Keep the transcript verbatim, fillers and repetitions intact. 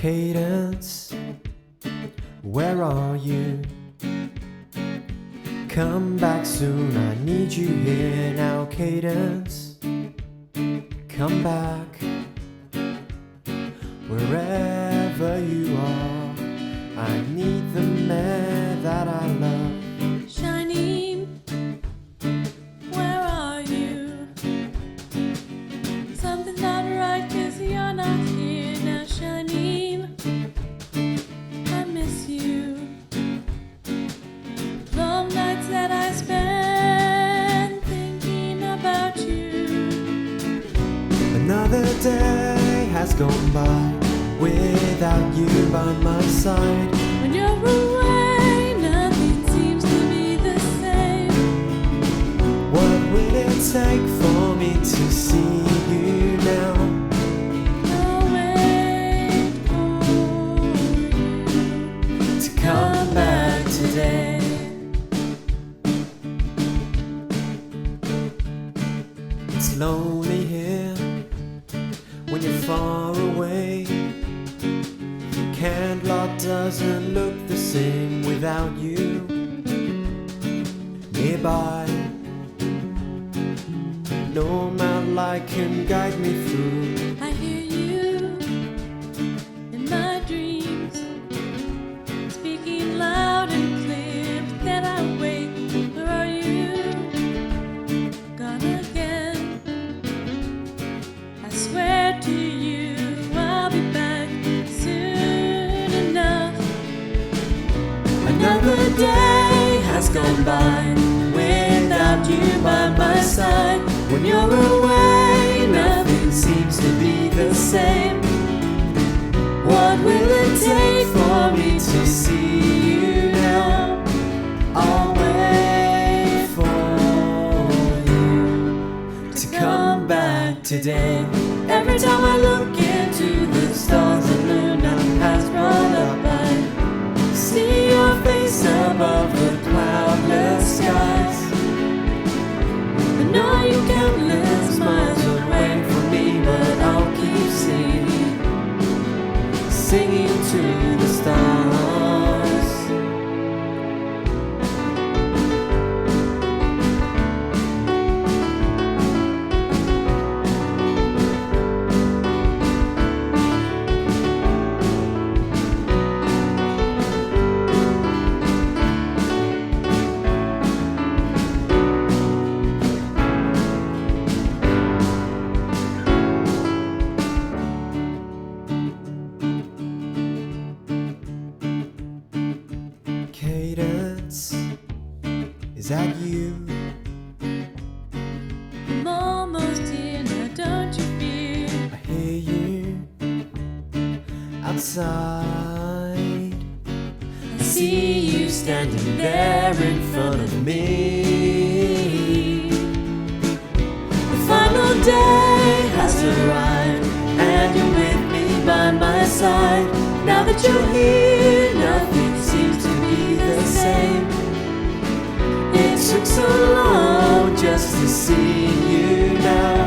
Cadence, where are you? Come back soon, I need you here now. Cadence, come back. Wherever you are, I need the man that I love. Shining, where are you? Something's not right 'cause you're not here now. Shining, I miss you. Long nights that I spend thinking about you. Another day has gone by without you by my side. When you're away, nothing seems to be the same. What will it take for me to see you now? I'll wait for you To come back today. It's lonely here when you're far away. Candlelight doesn't look the same without you nearby. No mountain light can guide me through. I hear you in my dreams, speaking loud and clear. But then I wake. Where are you? Gone again. I swear to you, I'll be back soon enough. Another day has gone by without you by my side. When you're away, nothing seems to be the same. What will it take for me to see you now? I'll wait for you to come back today. Every time I look into the stars and moon has brought up, I see your face above the cloudless skies. I know you countless miles away from me, but I'll keep singing, singing to the stars. Cadence, is that you? I'm almost here now, don't you fear? I hear you outside. I see you standing there in front of me. The final day has arrived, and you're with me by my side. Now that you're here, nothing seems to be the same. It took so long just to see you now.